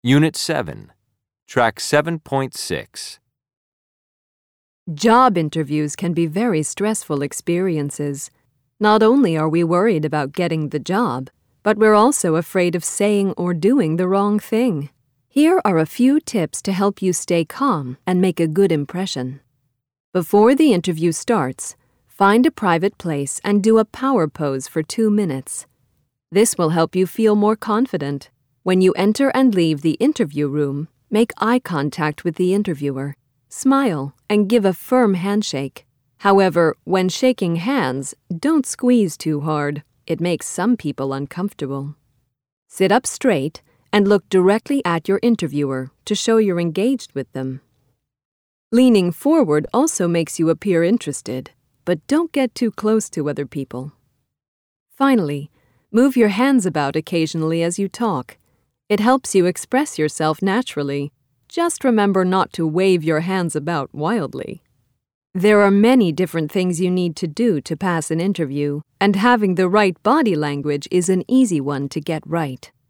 Unit 7, Track 7.6. Job interviews can be very stressful experiences. Not only are we worried about getting the job, but we're also afraid of saying or doing the wrong thing. Here are a few tips to help you stay calm and make a good impression. Before the interview starts, find a private place and do a power pose for 2 minutes. This will help you feel more confident. When you enter and leave the interview room, make eye contact with the interviewer. Smile and give a firm handshake. However, when shaking hands, don't squeeze too hard. It makes some people uncomfortable. Sit up straight and look directly at your interviewer to show you're engaged with them. Leaning forward also makes you appear interested, but don't get too close to other people. Finally, move your hands about occasionally as you talk. It helps you express yourself naturally. Just remember not to wave your hands about wildly. There are many different things you need to do to pass an interview, and having the right body language is an easy one to get right.